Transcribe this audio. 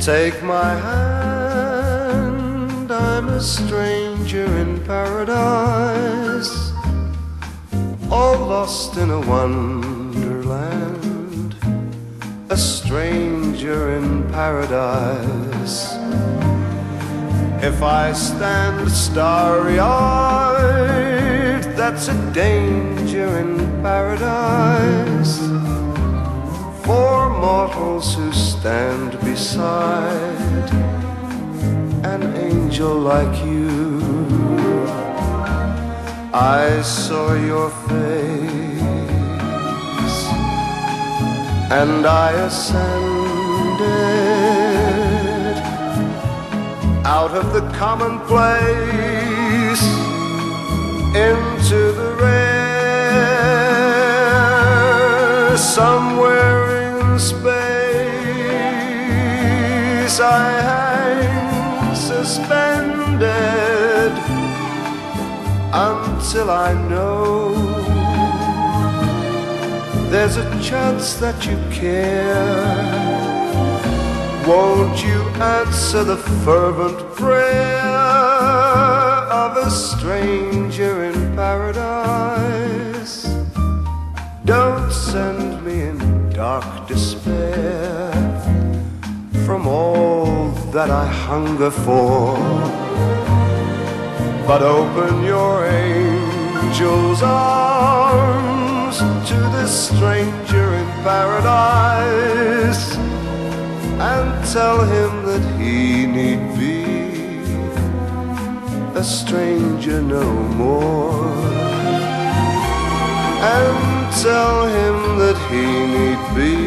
Take my hand, I'm a stranger in paradise, all lost in a wonderland, a stranger in paradise. If I stand starry-eyed, that's a danger in paradise, for mortals who stand beside an angel like you. I saw your face and I ascended out of the commonplace into the rare. Somewhere in space I hang suspended until I know there's a chance that you care. Won't you answer the fervent prayer of a stranger in paradise? Don't send me in dark despair from all that I hunger for, but open your angel's arms to this stranger in paradise, and tell him that he need be a stranger no more, and tell him that he need be